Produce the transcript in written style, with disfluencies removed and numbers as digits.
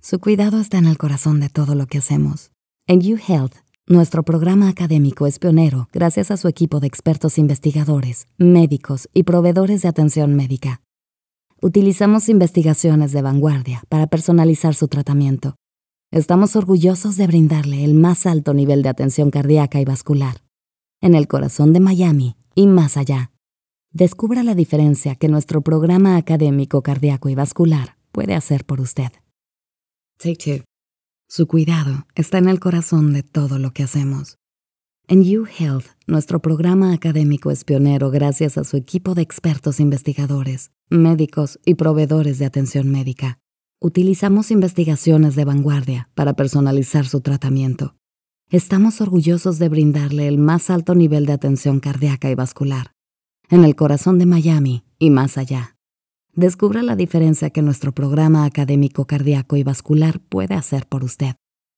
Su cuidado está en el corazón de todo lo que hacemos. En UHealth, nuestro programa académico es pionero gracias a su equipo de expertos investigadores, médicos y proveedores de atención médica. Utilizamos investigaciones de vanguardia para personalizar su tratamiento. Estamos orgullosos de brindarle el más alto nivel de atención cardíaca y vascular, en el corazón de Miami y más allá. Descubra la diferencia que nuestro programa académico cardíaco y vascular puede hacer por usted. Take two. Su cuidado está en el corazón de todo lo que hacemos. En UHealth, nuestro programa académico es pionero gracias a su equipo de expertos investigadores, médicos y proveedores de atención médica. Utilizamos investigaciones de vanguardia para personalizar su tratamiento. Estamos orgullosos de brindarle el más alto nivel de atención cardíaca y vascular, en el corazón de Miami y más allá. Descubra la diferencia que nuestro programa académico cardíaco y vascular puede hacer por usted.